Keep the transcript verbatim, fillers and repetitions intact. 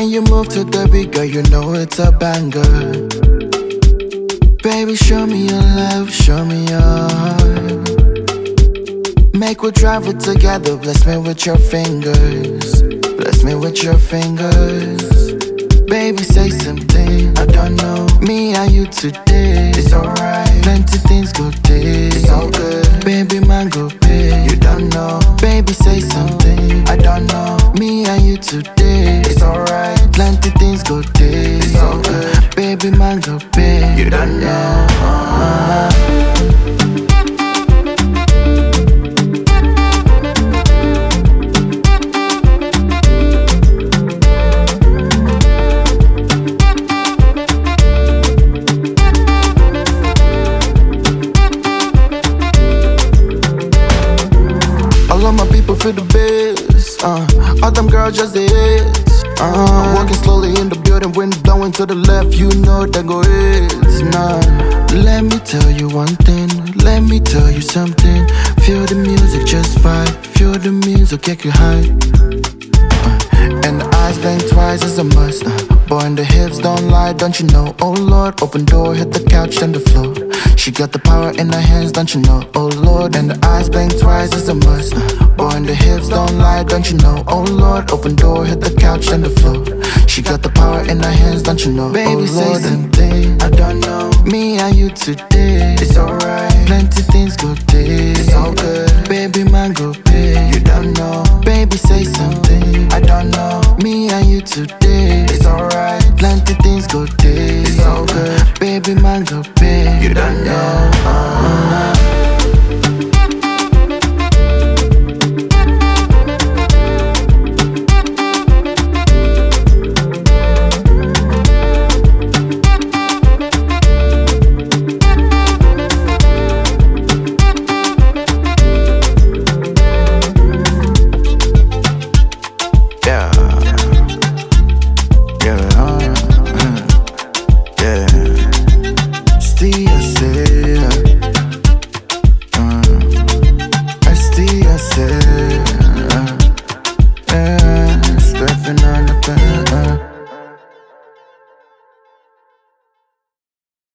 When you move to the beat, girl, you know it's a banger. Baby, show me your love, show me your heart. Make we travel together, bless me with your fingers. Bless me with your fingers. Baby, say something, I don't know. Me and you today, it's alright. Plenty things go day, it's all good. Baby, man, go pay, you don't know. Baby, say something, I don't know. Me and you today, it's alright. Plenty things go day, it's all good. Baby, man, go pay, you don't know. uh-huh. All of my people feel the bass, uh, all them girls just the hits, uh, walking slowly in the building, wind blowing to the left, you know that go hits, nah. Let me tell you one thing, let me tell you something. Feel the music, just vibe, feel the music, get you high, uh, and the eyes blink twice is a must, uh, boy and the hips don't lie, don't you know? Oh Lord, open door, hit the couch and the floor. She got the power in her hands, don't you know? Oh Lord, and the eyes blink twice is a must. Boy, and the hips don't lie, don't you know? Oh Lord, open door, hit the couch and the floor. She got the power in her hands, don't you know? Baby, oh Lord, say something, I don't know. Me and you today, it's alright. Plenty things go day, it's all good.